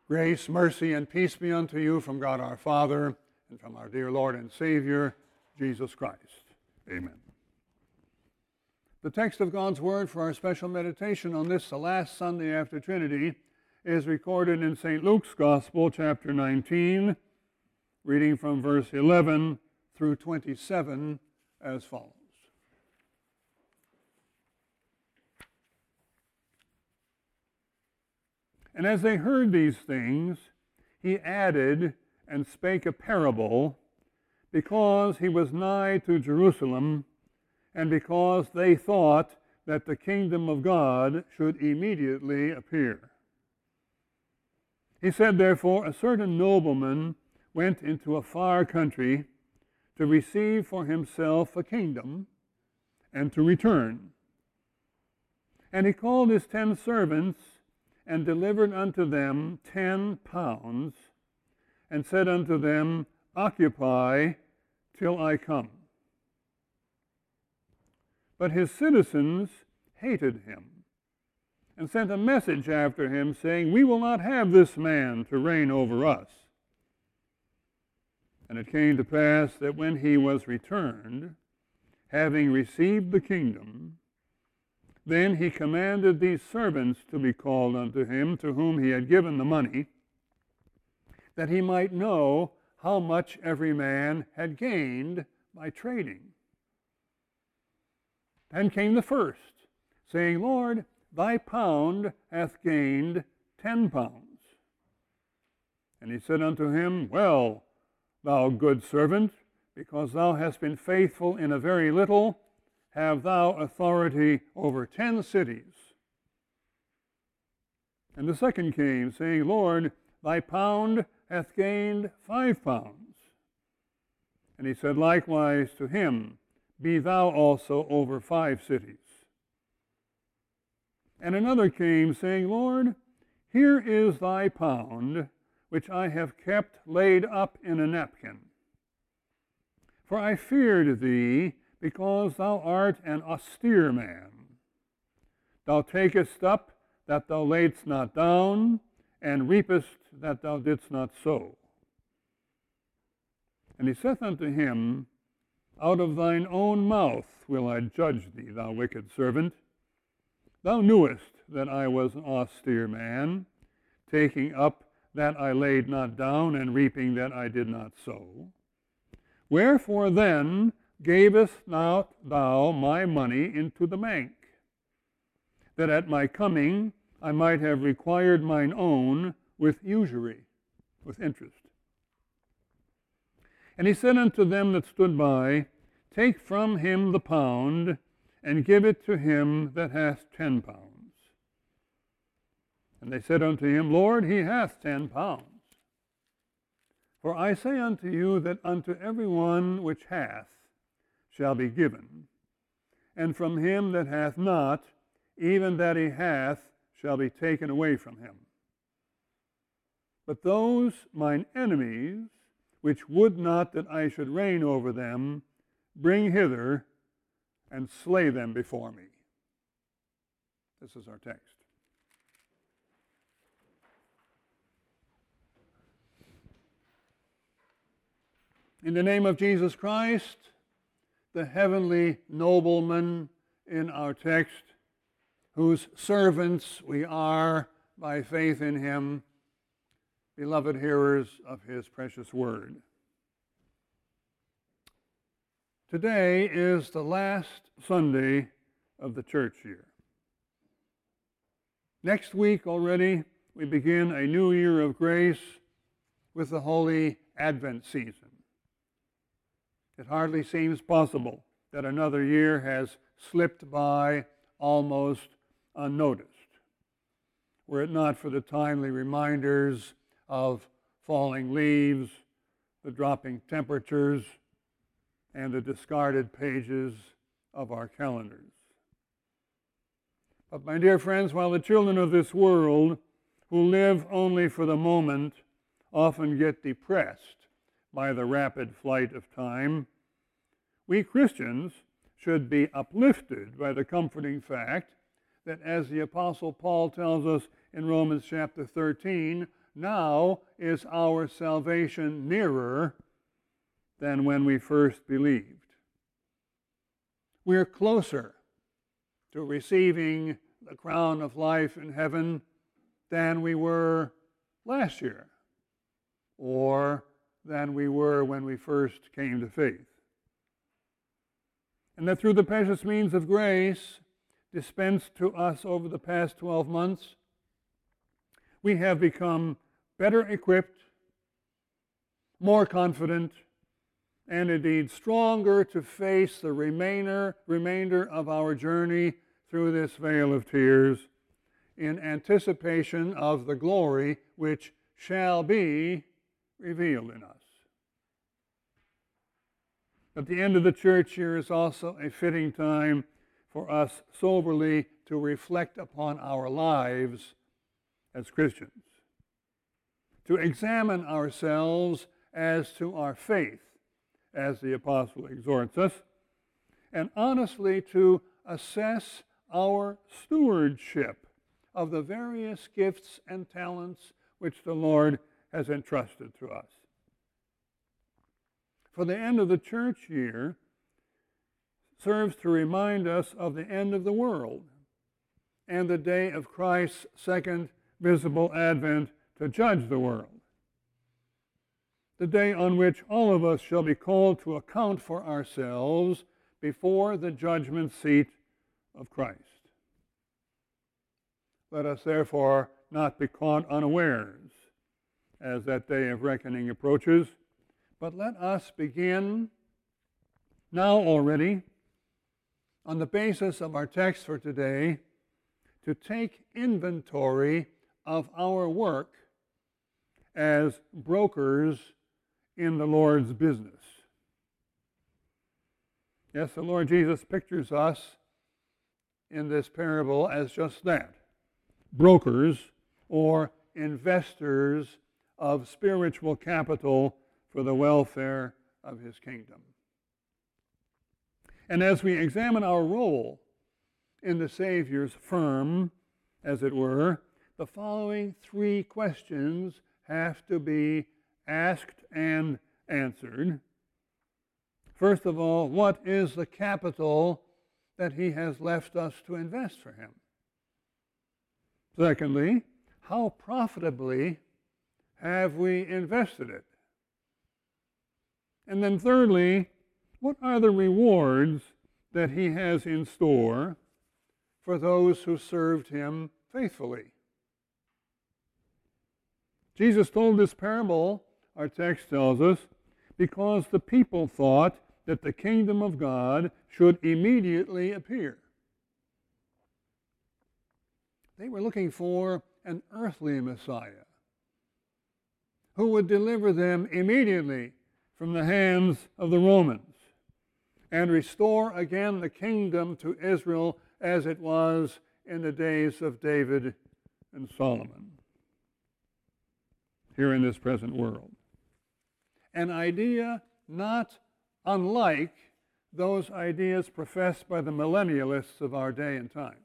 Grace, mercy, and peace be unto you from God our Father and from our dear Lord and Savior, Jesus Christ. Amen. The text of God's Word for our special meditation on this, the last Sunday after Trinity, is recorded in St. Luke's Gospel, chapter 19, reading from verse 11 through 27 as follows. And as they heard these things, he added and spake a parable, because he was nigh to Jerusalem, and because they thought that the kingdom of God should immediately appear. He said, therefore, a certain nobleman went into a far country to receive for himself a kingdom, and to return. And he called his 10 servants, and delivered unto them 10 pounds, and said unto them, Occupy till I come. But his citizens hated him, and sent a message after him, saying, We will not have this man to reign over us. And it came to pass that when he was returned, having received the kingdom, then he commanded these servants to be called unto him, to whom he had given the money, that he might know how much every man had gained by trading. Then came the first, saying, Lord, thy pound hath gained 10 pounds. And he said unto him, Well, thou good servant, because thou hast been faithful in a very little, have thou authority over 10 cities. And the second came, saying, Lord, thy pound hath gained 5 pounds. And he said likewise to him, Be thou also over 5 cities. And another came, saying, Lord, here is thy pound, which I have kept laid up in a napkin. For I feared thee, because thou art an austere man. Thou takest up that thou laidst not down, and reapest that thou didst not sow. And he saith unto him, Out of thine own mouth will I judge thee, thou wicked servant. Thou knewest that I was an austere man, taking up that I laid not down, and reaping that I did not sow. Wherefore then gavest not thou my money into the bank, that at my coming I might have required mine own with usury, with interest? And he said unto them that stood by, Take from him the pound, and give it to him that hath 10 pounds. And they said unto him, Lord, he hath 10 pounds. For I say unto you that unto every one which hath shall be given, and from him that hath not, even that he hath shall be taken away from him. But those mine enemies, which would not that I should reign over them, bring hither, and slay them before me. This is our text. In the name of Jesus Christ, the heavenly nobleman in our text, whose servants we are by faith in him, beloved hearers of his precious word. Today is the last Sunday of the church year. Next week already, we begin a new year of grace with the Holy Advent season. It hardly seems possible that another year has slipped by almost unnoticed, were it not for the timely reminders of falling leaves, the dropping temperatures, and the discarded pages of our calendars. But my dear friends, while the children of this world, who live only for the moment, often get depressed by the rapid flight of time, we Christians should be uplifted by the comforting fact that, as the Apostle Paul tells us in Romans chapter 13, now is our salvation nearer than when we first believed. We're closer to receiving the crown of life in heaven than we were last year, or than we were when we first came to faith. And that through the precious means of grace dispensed to us over the past 12 months, we have become better equipped, more confident, and indeed stronger to face the remainder of our journey through this vale of tears in anticipation of the glory which shall be revealed in us. At the end of the church year is also a fitting time for us soberly to reflect upon our lives as Christians, to examine ourselves as to our faith, as the apostle exhorts us, and honestly to assess our stewardship of the various gifts and talents which the Lord has entrusted to us. For the end of the church year serves to remind us of the end of the world and the day of Christ's second visible advent to judge the world, the day on which all of us shall be called to account for ourselves before the judgment seat of Christ. Let us therefore not be caught unawares as that day of reckoning approaches, but let us begin now already, on the basis of our text for today, to take inventory of our work as brokers in the Lord's business. Yes, the Lord Jesus pictures us in this parable as just that, brokers or investors of spiritual capital for the welfare of his kingdom. And as we examine our role in the Savior's firm, as it were, the following three questions have to be asked and answered. First of all, what is the capital that he has left us to invest for him? Secondly, how profitably have we invested it? And then thirdly, what are the rewards that he has in store for those who served him faithfully? Jesus told this parable, our text tells us, because the people thought that the kingdom of God should immediately appear. They were looking for an earthly Messiah who would deliver them immediately from the hands of the Romans and restore again the kingdom to Israel as it was in the days of David and Solomon here in this present world. An idea not unlike those ideas professed by the millennialists of our day and time.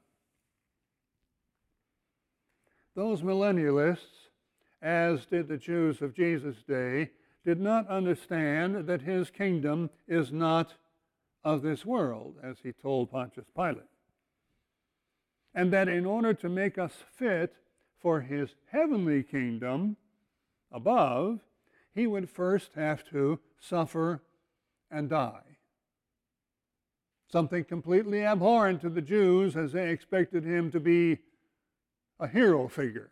Those millennialists, as did the Jews of Jesus' day, did not understand that his kingdom is not of this world, as he told Pontius Pilate, and that in order to make us fit for his heavenly kingdom above, he would first have to suffer and die. Something completely abhorrent to the Jews, as they expected him to be a hero figure.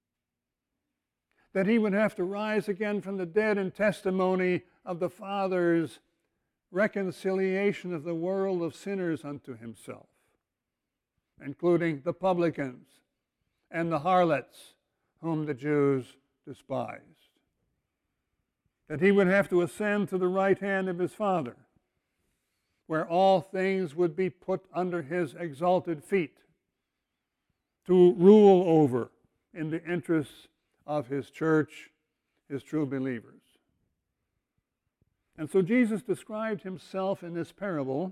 That he would have to rise again from the dead in testimony of the Father's reconciliation of the world of sinners unto himself, including the publicans and the harlots whom the Jews despised. That he would have to ascend to the right hand of his Father, where all things would be put under his exalted feet, to rule over in the interests of his church, his true believers. And so Jesus described himself in this parable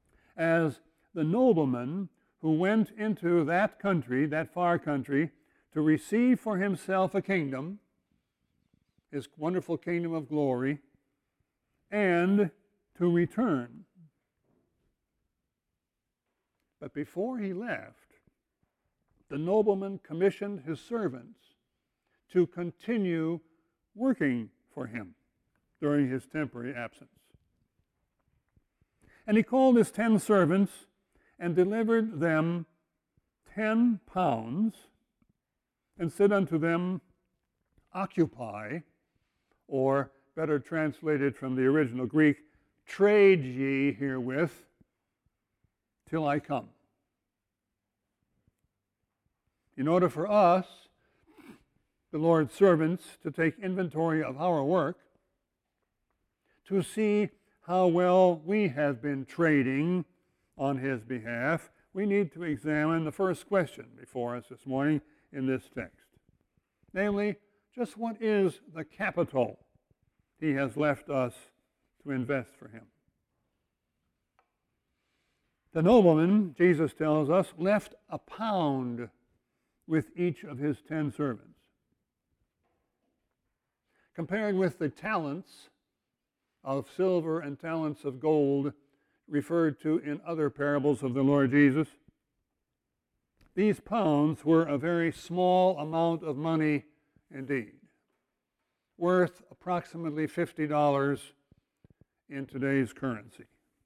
as the nobleman who went into that country, that far country, to receive for himself a kingdom, his wonderful kingdom of glory, and to return. But before he left, the nobleman commissioned his servants to continue working for him during his temporary absence. And he called his 10 servants and delivered them 10 pounds, and said unto them, Occupy, or better translated from the original Greek, trade ye herewith till I come. In order for us, the Lord's servants, to take inventory of our work, to see how well we have been trading on his behalf, we need to examine the first question before us this morning in this text. Namely, just what is the capital he has left us to invest for him? The nobleman, Jesus tells us, left a pound with each of his 10 servants. Compared with the talents of silver and talents of gold referred to in other parables of the Lord Jesus, these pounds were a very small amount of money indeed, worth approximately $50 in today's currency.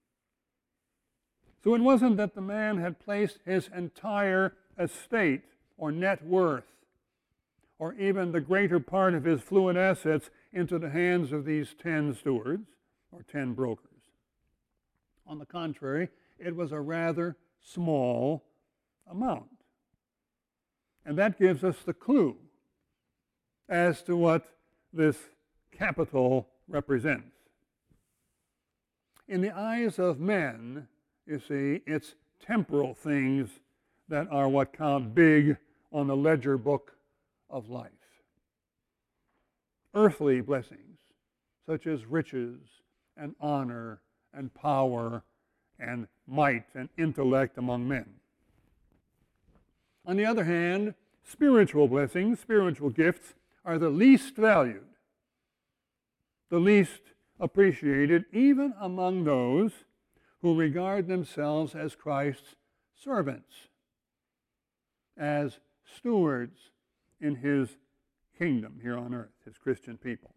So it wasn't that the man had placed his entire estate or net worth or even the greater part of his fluid assets into the hands of these 10 stewards or 10 brokers. On the contrary, it was a rather small amount. And that gives us the clue as to what this capital represents. In the eyes of men, you see, it's temporal things that are what count big on the ledger book of life. Earthly blessings, such as riches and honor and power and might and intellect among men. On the other hand, spiritual blessings, spiritual gifts, are the least valued, the least appreciated, even among those who regard themselves as Christ's servants, as stewards in his kingdom here on earth, his Christian people.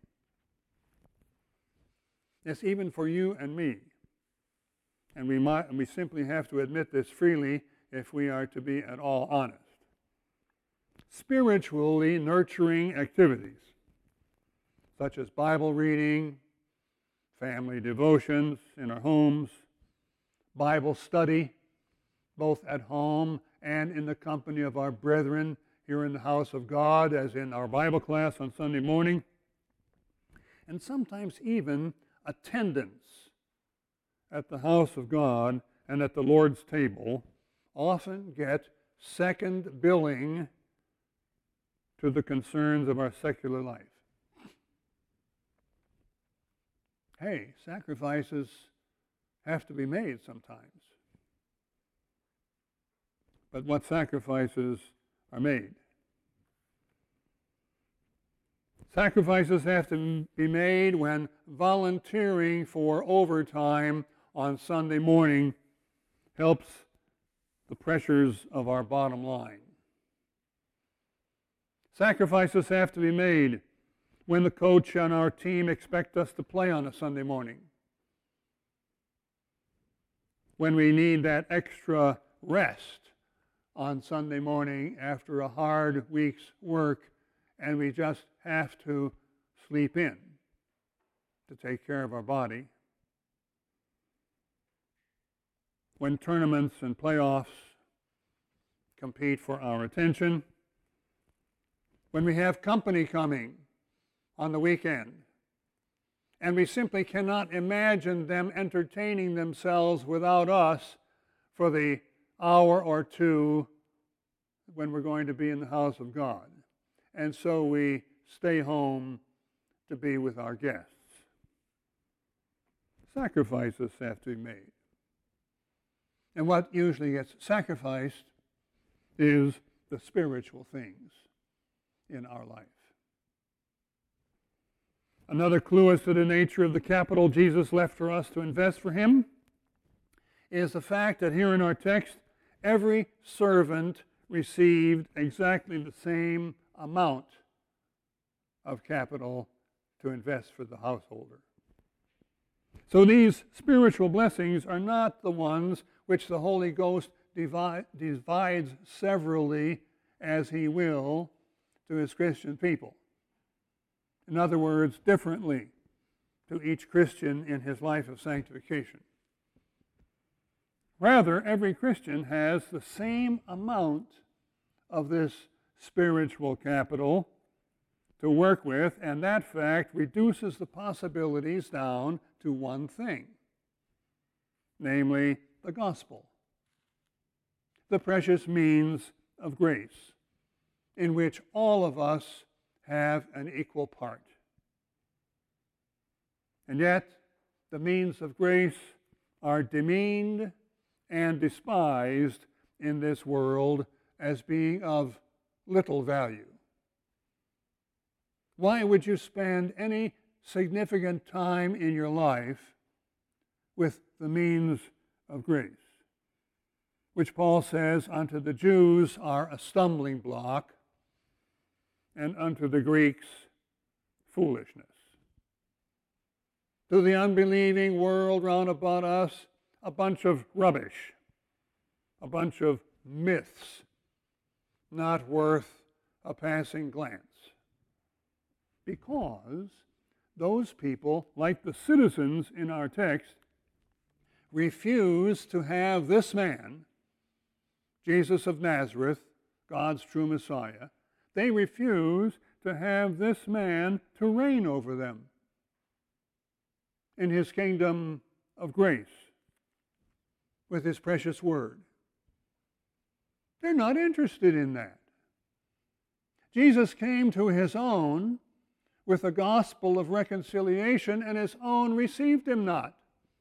Yes, even for you and me. And we simply have to admit this freely if we are to be at all honest. Spiritually nurturing activities, such as Bible reading, family devotions in our homes, Bible study, both at home and in the company of our brethren here in the house of God, as in our Bible class on Sunday morning, and sometimes even attendance at the house of God and at the Lord's table, often get second billing to the concerns of our secular life. Hey, sacrifices have to be made sometimes. But what sacrifices are made? Sacrifices have to be made when volunteering for overtime on Sunday morning helps the pressures of our bottom line. Sacrifices have to be made when the coach on our team expects us to play on a Sunday morning. When we need that extra rest on Sunday morning after a hard week's work and we just have to sleep in to take care of our body. When tournaments and playoffs compete for our attention. When we have company coming on the weekend, and we simply cannot imagine them entertaining themselves without us for the hour or two when we're going to be in the house of God. And so we stay home to be with our guests. Sacrifices have to be made. And what usually gets sacrificed is the spiritual things in our life. Another clue as to the nature of the capital Jesus left for us to invest for him is the fact that here in our text, every servant received exactly the same amount of capital to invest for the householder. So these spiritual blessings are not the ones which the Holy Ghost divides severally as he will to his Christian people. In other words, differently to each Christian in his life of sanctification. Rather, every Christian has the same amount of this spiritual capital to work with, and that fact reduces the possibilities down to one thing, namely the gospel, the precious means of grace, in which all of us have an equal part. And yet, the means of grace are demeaned and despised in this world as being of little value. Why would you spend any significant time in your life with the means of grace, which Paul says unto the Jews are a stumbling block, and unto the Greeks foolishness? To the unbelieving world round about us, a bunch of rubbish, a bunch of myths, not worth a passing glance. Because those people, like the citizens in our text, refuse to have this man, Jesus of Nazareth, God's true Messiah, they refuse to have this man to reign over them in his kingdom of grace with his precious word. They're not interested in that. Jesus came to his own with the gospel of reconciliation, and his own received him not.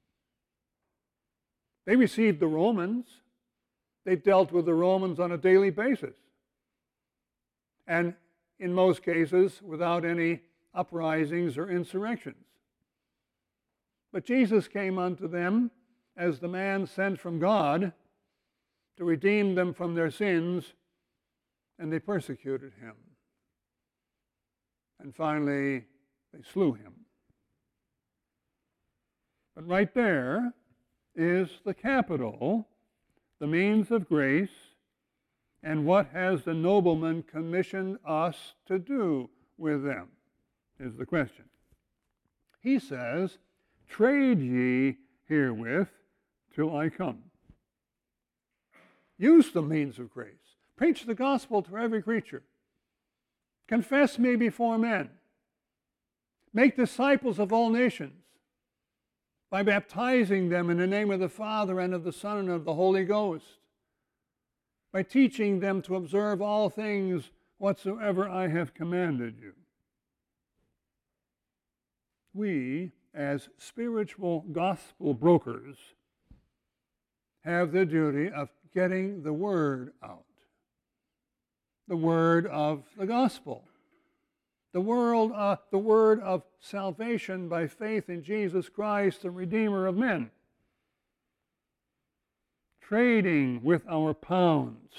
They received the Romans. They dealt with the Romans on a daily basis, and in most cases without any uprisings or insurrections. But Jesus came unto them as the man sent from God to redeem them from their sins, and they persecuted him. And finally, they slew him. But right there is the capital, the means of grace, and what has the nobleman commissioned us to do with them, is the question. He says, trade ye herewith till I come. Use the means of grace. Preach the gospel to every creature. Confess me before men. Make disciples of all nations by baptizing them in the name of the Father and of the Son and of the Holy Ghost, by teaching them to observe all things whatsoever I have commanded you. We, as spiritual gospel brokers, have the duty of getting the word out. The word of the gospel. The word of salvation by faith in Jesus Christ, the Redeemer of men. Trading with our pounds.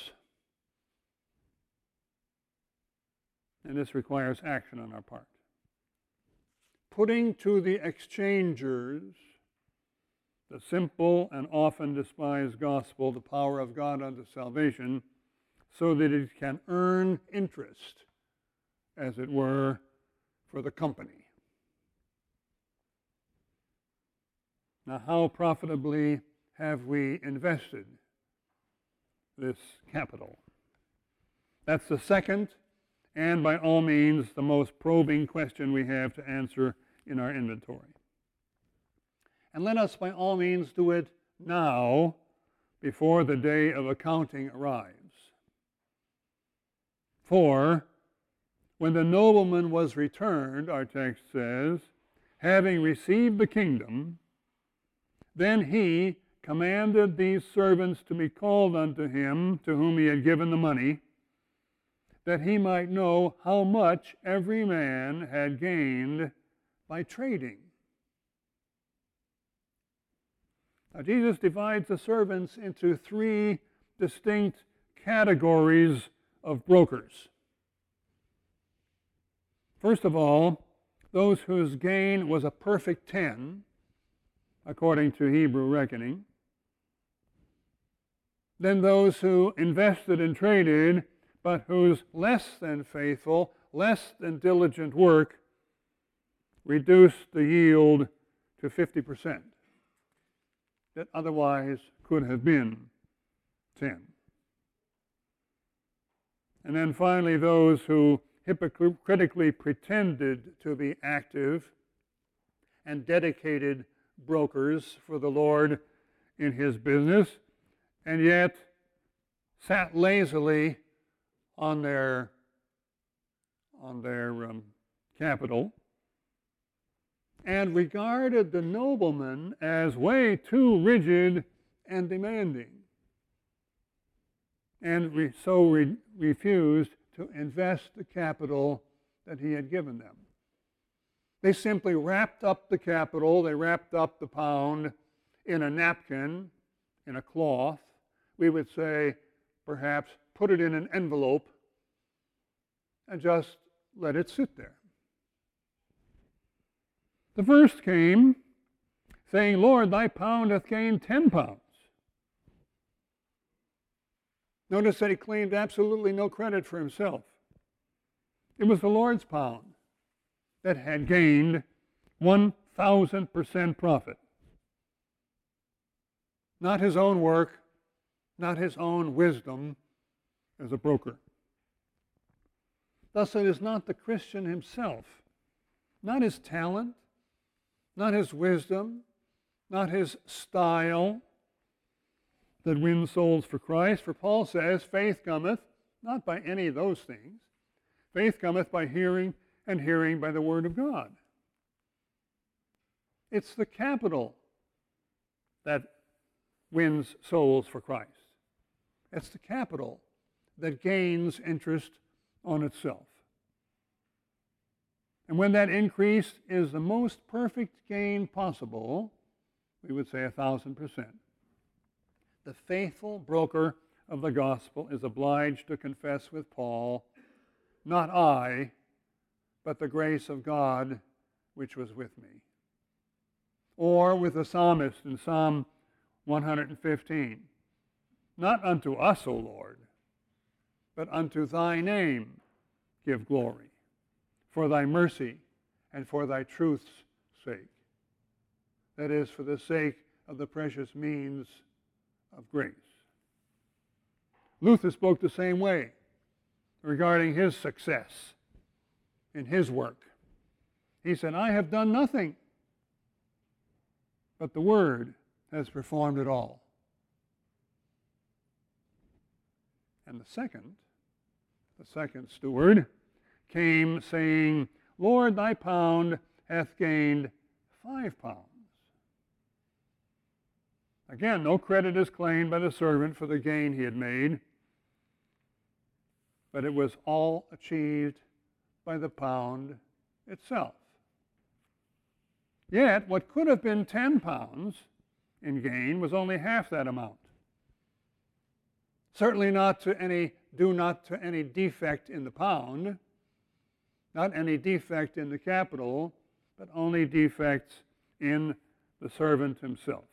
And this requires action on our part. Putting to the exchangers the simple and often despised gospel, the power of God unto salvation, so that it can earn interest, as it were, for the company. Now, how profitably have we invested this capital? That's the second, and by all means, the most probing question we have to answer in our inventory. And let us by all means do it now, before the day of accounting arrives. For when the nobleman was returned, our text says, having received the kingdom, then he commanded these servants to be called unto him, to whom he had given the money, that he might know how much every man had gained by trading. Now, Jesus divides the servants into three distinct categories of brokers. First of all, those whose gain was a perfect 10, according to Hebrew reckoning. Then those who invested and traded, but whose less than faithful, less than diligent work reduced the yield to 50%. That otherwise could have been 10. And then finally, those who hypocritically pretended to be active and dedicated brokers for the Lord in his business, and yet sat lazily on their capital and regarded the nobleman as way too rigid and demanding, and refused to invest the capital that he had given them. They simply wrapped up the capital, they wrapped up the pound in a napkin, in a cloth. We would say, perhaps, put it in an envelope and just let it sit there. The first came saying, Lord, thy pound hath gained 10 pounds. Notice that he claimed absolutely no credit for himself. It was the Lord's pound that had gained 1,000% profit. Not his own work, not his own wisdom as a broker. Thus, it is not the Christian himself, not his talent, not his wisdom, not his style, that wins souls for Christ. For Paul says, faith cometh not by any of those things. Faith cometh by hearing, and hearing by the word of God. It's the capital that wins souls for Christ. It's the capital that gains interest on itself. And when that increase is the most perfect gain possible, we would say 1,000%. The faithful broker of the gospel is obliged to confess with Paul, not I, but the grace of God which was with me. Or with the psalmist in Psalm 115, not unto us, O Lord, but unto thy name give glory, for thy mercy and for thy truth's sake. That is, for the sake of the precious means of grace. Luther spoke the same way regarding his success in his work. He said, I have done nothing, but the Word has performed it all. And the second steward came saying, Lord, thy pound hath gained 5 pounds. Again, no credit is claimed by the servant for the gain he had made, but it was all achieved by the pound itself. Yet, what could have been 10 pounds in gain was only half that amount. Certainly due not to any defect in the pound, not any defect in the capital, but only defects in the servant himself.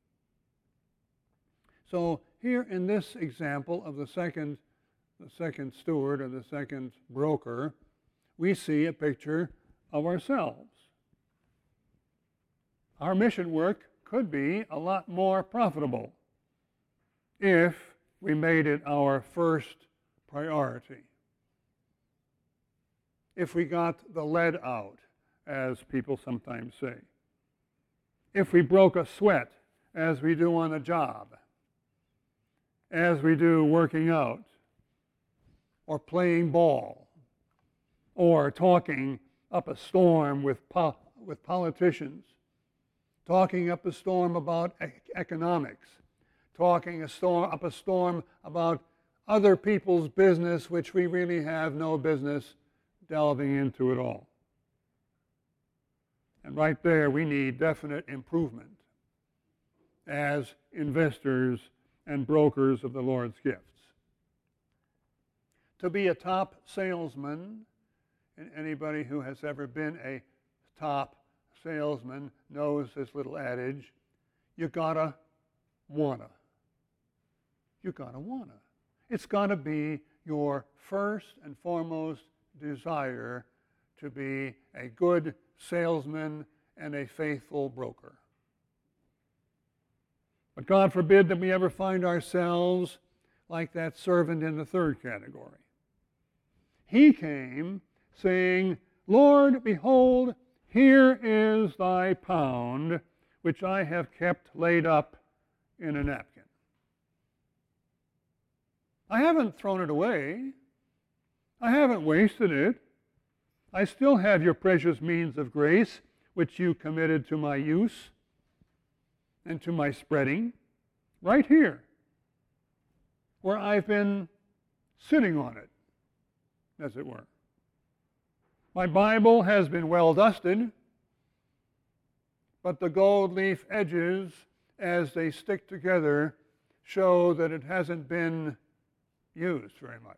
So here in this example of the second steward or the second broker, we see a picture of ourselves. Our mission work could be a lot more profitable if we made it our first priority. If we got the lead out, as people sometimes say. If we broke a sweat, as we do on a job, as we do working out, or playing ball, or talking up a storm with politicians, talking up a storm about economics, talking up a storm about other people's business which we really have no business delving into at all. And right there, we need definite improvement as investors and brokers of the Lord's gifts. To be a top salesman, and anybody who has ever been a top salesman knows this little adage, you gotta wanna. You gotta wanna. It's gotta be your first and foremost desire to be a good salesman and a faithful broker. But God forbid that we ever find ourselves like that servant in the third category. He came saying, Lord, behold, here is thy pound, which I have kept laid up in a napkin. I haven't thrown it away. I haven't wasted it. I still have your precious means of grace, which you committed to my use and to my spreading, right here, where I've been sitting on it, as it were. My Bible has been well dusted, but the gold leaf edges, as they stick together, show that it hasn't been used very much,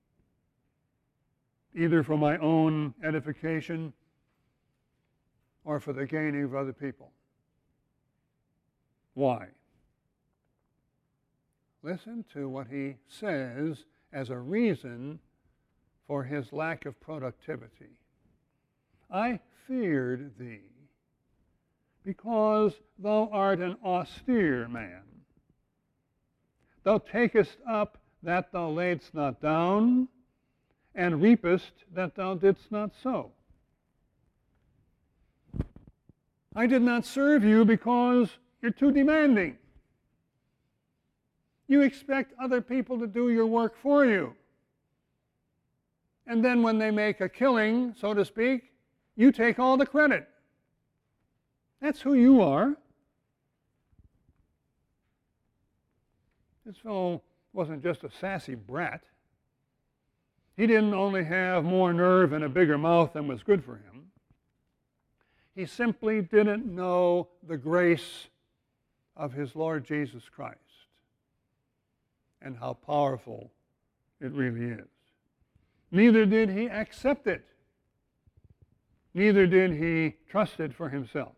either for my own edification or for the gaining of other people. Why? Listen to what he says as a reason for his lack of productivity. I feared thee, because thou art an austere man. Thou takest up that thou laidst not down, and reapest that thou didst not sow. I did not serve you because you're too demanding. You expect other people to do your work for you. And then when they make a killing, so to speak, you take all the credit. That's who you are. This fellow wasn't just a sassy brat. He didn't only have more nerve and a bigger mouth than was good for him. He simply didn't know the grace of his Lord Jesus Christ and how powerful it really is. Neither did he accept it. Neither did he trust it for himself.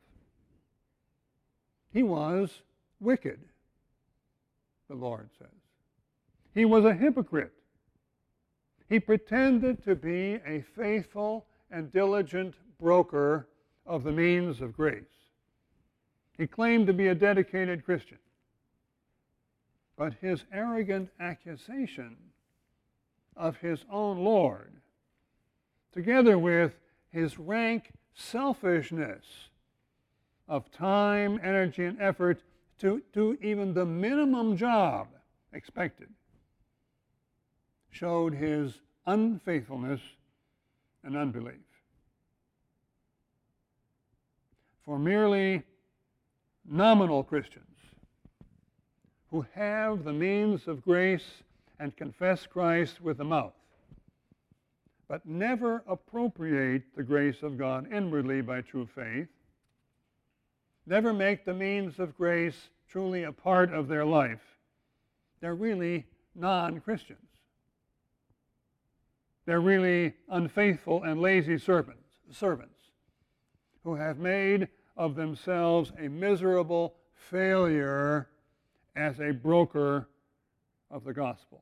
He was wicked, the Lord says. He was a hypocrite. He pretended to be a faithful and diligent broker of the means of grace. He claimed to be a dedicated Christian. But his arrogant accusation of his own Lord, together with his rank selfishness of time, energy, and effort to do even the minimum job expected, showed his unfaithfulness and unbelief. For merely nominal Christians who have the means of grace and confess Christ with the mouth, but never appropriate the grace of God inwardly by true faith, never make the means of grace truly a part of their life, they're really non-Christians. They're really unfaithful and lazy servants who have made of themselves a miserable failure as a broker of the gospel.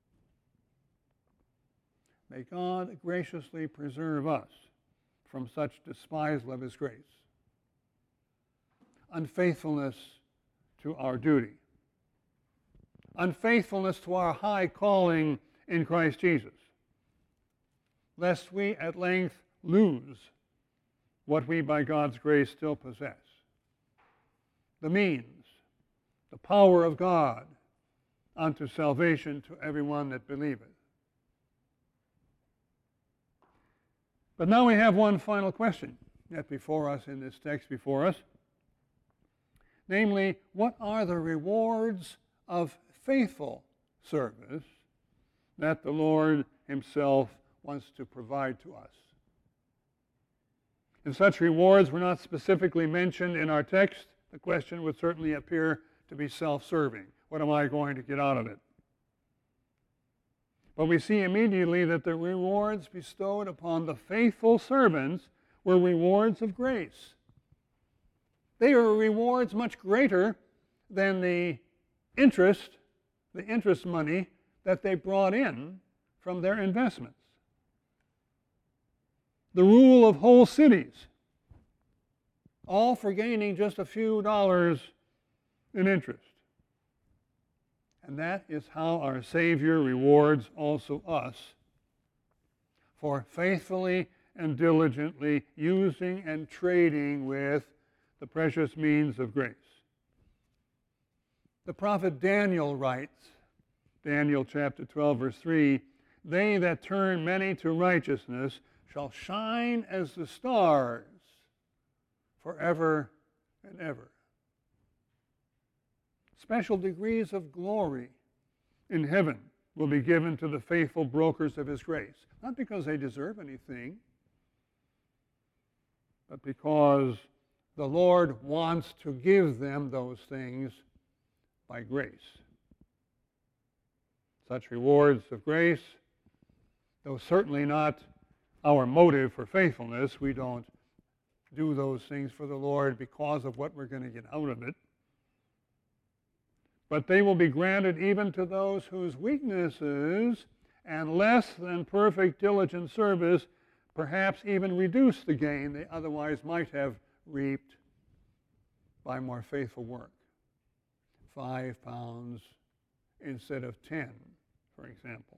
May God graciously preserve us from such despisal of his grace, unfaithfulness to our duty, unfaithfulness to our high calling in Christ Jesus, lest we at length lose what we by God's grace still possess. The means, the power of God unto salvation to everyone that believeth. But now we have one final question yet before us in this text before us. Namely, what are the rewards of faithful service that the Lord himself wants to provide to us. And such rewards were not specifically mentioned in our text. The question would certainly appear to be self-serving. What am I going to get out of it? But we see immediately that the rewards bestowed upon the faithful servants were rewards of grace. They are rewards much greater than the interest money that they brought in from their investments. The rule of whole cities, all for gaining just a few dollars in interest. And that is how our Savior rewards also us for faithfully and diligently using and trading with the precious means of grace. The prophet Daniel writes, Daniel chapter 12, verse 3, "They that turn many to righteousness shall shine as the stars forever and ever." Special degrees of glory in heaven will be given to the faithful brokers of his grace, not because they deserve anything, but because the Lord wants to give them those things by grace. Such rewards of grace, though certainly not our motive for faithfulness, we don't do those things for the Lord because of what we're going to get out of it, but they will be granted even to those whose weaknesses and less than perfect diligent service perhaps even reduce the gain they otherwise might have reaped by more faithful work. 5 pounds instead of 10, for example.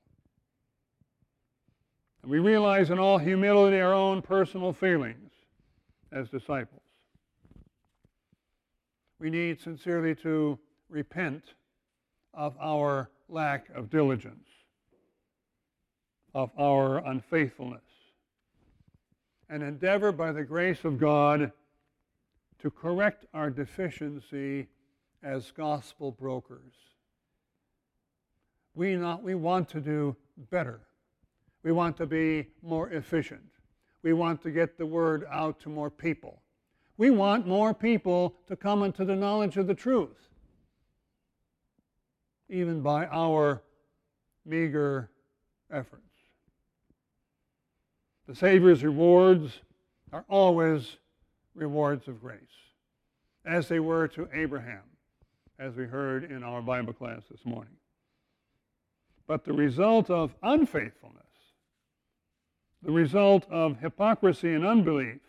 And we realize in all humility our own personal failings as disciples. We need sincerely to repent of our lack of diligence, of our unfaithfulness, and endeavor by the grace of God to correct our deficiency as gospel brokers. We want to do better. We want to be more efficient. We want to get the word out to more people. We want more people to come into the knowledge of the truth, even by our meager efforts. The Savior's rewards are always rewards of grace, as they were to Abraham, as we heard in our Bible class this morning. But the result of unfaithfulness, the result of hypocrisy and unbelief,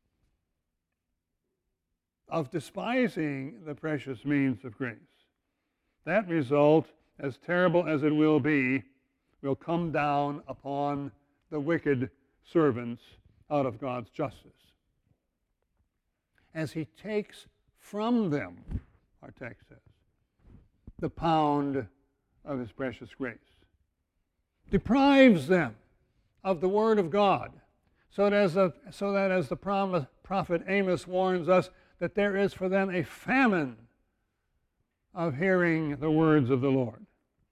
of despising the precious means of grace, that result, as terrible as it will be, will come down upon the wicked servants out of God's justice, as he takes from them, our text says, the pound of his precious grace, deprives them of the word of God, so that as the prophet Amos warns us, that there is for them a famine of hearing the words of the Lord.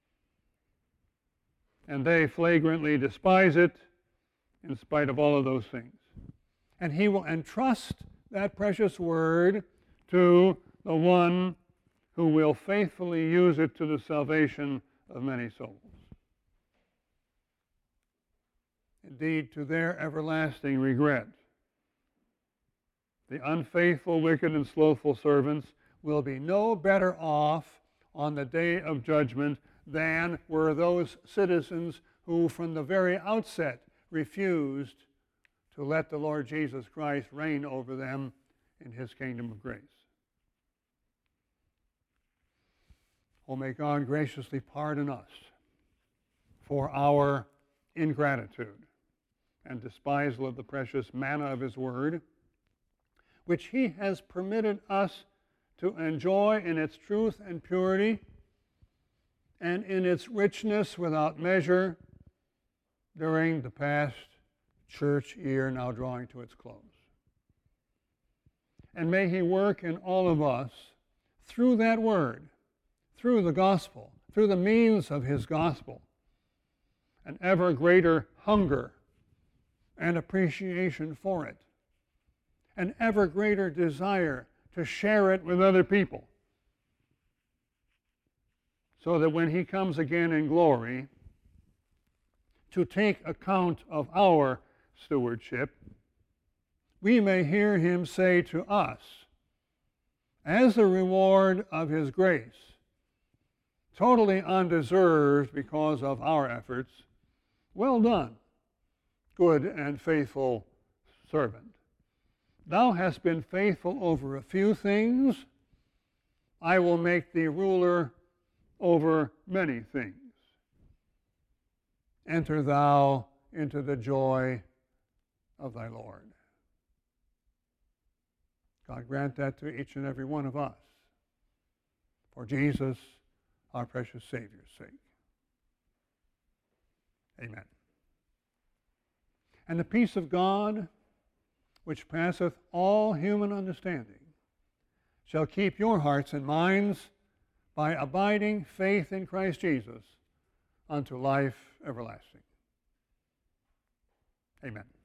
And they flagrantly despise it in spite of all of those things. And he will entrust that precious word to the one who will faithfully use it to the salvation of many souls. Indeed, to their everlasting regret, the unfaithful, wicked, and slothful servants will be no better off on the day of judgment than were those citizens who from the very outset refused to let the Lord Jesus Christ reign over them in his kingdom of grace. Oh, may God graciously pardon us for our ingratitude and despisal of the precious manna of his word, which he has permitted us to enjoy in its truth and purity and in its richness without measure during the past church year now drawing to its close. And may he work in all of us through that word, through the gospel, through the means of his gospel, an ever greater hunger and appreciation for it, an ever greater desire to share it with other people, so that when he comes again in glory to take account of our stewardship, we may hear him say to us, as a reward of his grace, totally undeserved because of our efforts, well done, good and faithful servant. Thou hast been faithful over a few things, I will make thee ruler over many things. Enter thou into the joy of thy Lord. God grant that to each and every one of us, for Jesus, our precious Savior's sake. Amen. And the peace of God, which passeth all human understanding, shall keep your hearts and minds by abiding faith in Christ Jesus unto life everlasting. Amen.